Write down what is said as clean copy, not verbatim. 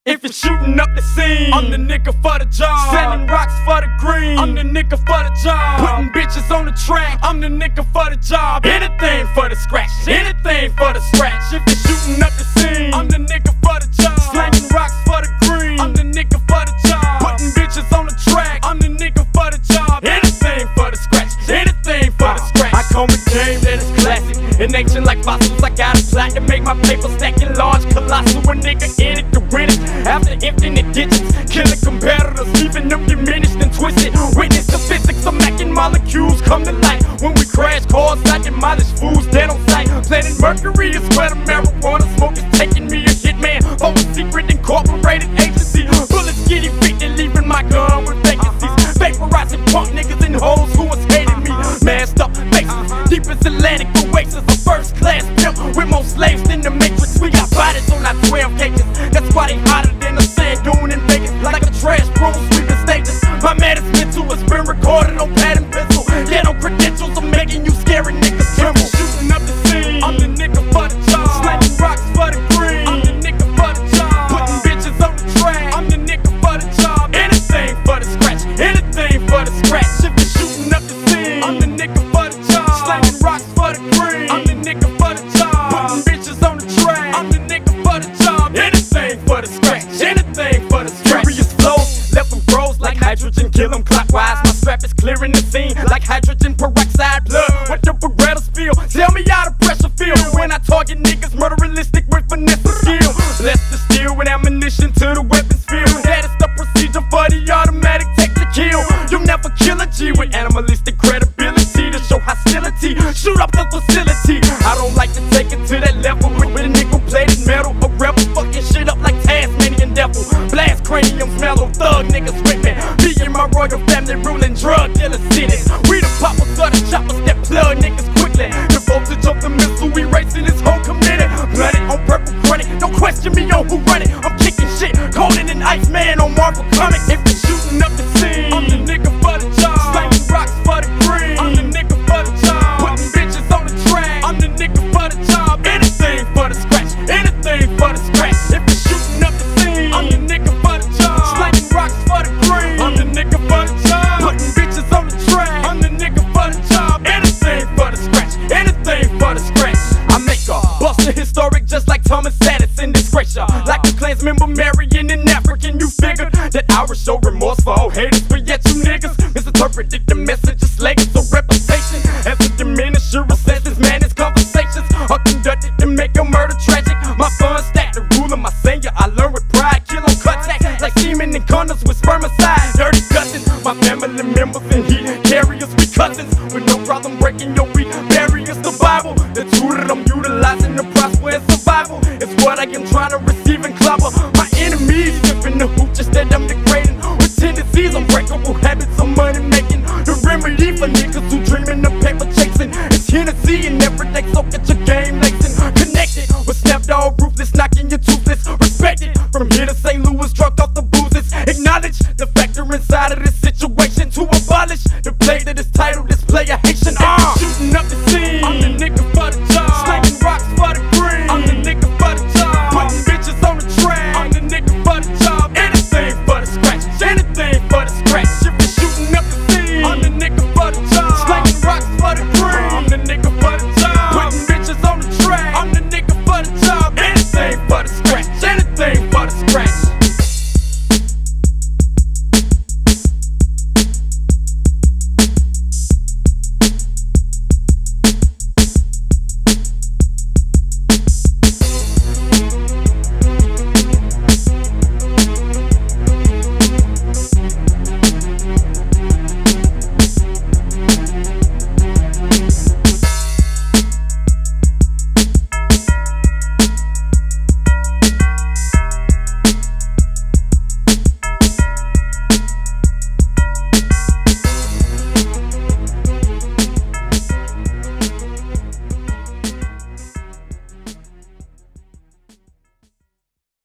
If you're shooting up the scene, I'm the nigga for the job. Selling rocks for the green, I'm the nigga for the job. Putting bitches on the track, I'm the nigga for the job. Anything for the scratch, anything for the scratch. If you're shooting up the scene, I'm the nigga for the job. Slanging rocks for the green, I'm the nigga for the job. Putting bitches on the track, I'm the nigga for the job. Anything for the scratch, anything for the scratch. I come with game that is classic, in ancient like fossils. I got a plot to make my paper stacking large, colossal. A nigga in it to win it. After infinite digits, killing competitors, leaving them diminished and twisted. Witness the physics of macking molecules come to light. When we crash cars, I demolish fools dead on sight. Planet Mercury is where the marijuana smoke is taking me. A hitman for a secret incorporated agency. Bullets getting beat and leaving my gun with vacancies. Vaporizing punk niggas and hoes who was hating me. Masked up faces, deep as Atlantic oasis. A first class pimp with more slaves than the Matrix. We got bodies on our 12 cages. That's why they hotter than a sand dune in Vegas. Like a trash broom sweeping stages. My man is mental, it's been recorded on pad and pencil. Yeah, no credentials, I'm making you scary niggas tremble. Shooting up the scene, I'm the nigga for the job. Slanging rocks for the green, I'm the nigga for the job. Putting bitches on the track, I'm the nigga for the job. Anything for the scratch, anything for the scratch. If you're shooting up the scene, I'm the nigga for the job. Slanging rocks for the green, I'm the nigga for the job. Putting bitches on the track, I'm the nigga for the job. Anything for the scratch, anything for the scratch. Furious flows, left them froze like hydrogen, kill them clockwise. My strap is clearing the scene like hydrogen peroxide. Blood, what the Berettas feel? Tell me how the pressure feel when I target niggas murderistic with finesse and skill. Bless the steel with ammunition to the weapons field. That is the procedure for the automatic take to kill. You'll never kill a G with animalistic credibility to show hostility. Shoot up the facility. I don't like to take it to that level with a nickel-plated metal. A rebel fucking shit up like Tasmanian devil. Blast craniums, mellow thug niggas with me. Me and my royal family ruling drug dealer cities. We the poppers of the choppers that plug niggas quickly. The voltage of the missile, we racing this whole committee. Blooded on purple chronic, don't question me on who run it. I'm kicking shit, colder than Iceman on Marvel Comics. If you're shooting up the scene, I'm the nigga for the job. Slanging rocks for the green, I'm the nigga for the job. Putting bitches on the track, I'm the nigga for the job. Anything for the scratch, anything for the scratch. If you're shooting up the scene, I'm the nigga for the job. Slanging rocks for the green, I'm the nigga for the job. Putting bitches on the track, I'm the nigga for the job. Anything for the scratch, anything for the scratch. I make a Buster historic just like Thomas Addison. Disgrace ya like a Klans member marrying an African. You figured that I would show remorse for all haters, but yet you niggas misinterpreted the message of slaves. So reputation as a diminisher says this man his conversations are conducted to make your murder tragic. My fun stack, the rule of my senior, I learned with pride. Kill on contact like semen and condoms with spermicide. Dirty cousins, my family members and heat carriers. We cousins with no problem breaking your weak barriers. The Bible, the tool that I'm utilizing to prosper and survival is what I am trying to receive and clobber. My enemies sipping the hoop just that I'm degrading. With tendencies, unbreakable habits of money making. The remedy for niggas who dreaming of paper chasing is Hennessy and everyday, so get your game lacing. Connected with Snapdog, ruthless, knocking you toothless. Respected from here to St. Louis, drunk off the boozes. Acknowledge the factor inside of this situation to abolish the play that is titled